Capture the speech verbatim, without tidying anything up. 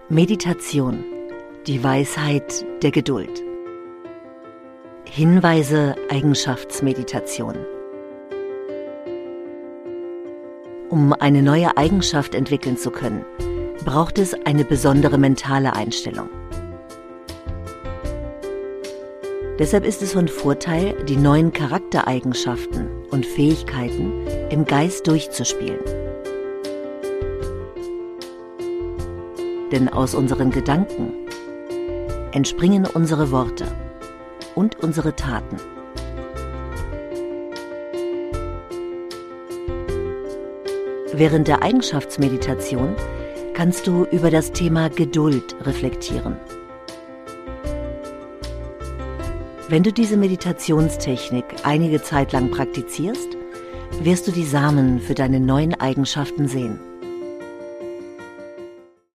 Meditation, die Weisheit der Geduld. Hinweise Eigenschaftsmeditation. Um eine neue Eigenschaft entwickeln zu können, braucht es eine besondere mentale Einstellung. Deshalb ist es von Vorteil, die neuen Charaktereigenschaften und Fähigkeiten im Geist durchzuspielen. Denn aus unseren Gedanken entspringen unsere Worte und unsere Taten. Während der Eigenschaftsmeditation kannst du über das Thema Geduld reflektieren. Wenn du diese Meditationstechnik einige Zeit lang praktizierst, wirst du die Samen für deine neuen Eigenschaften sehen.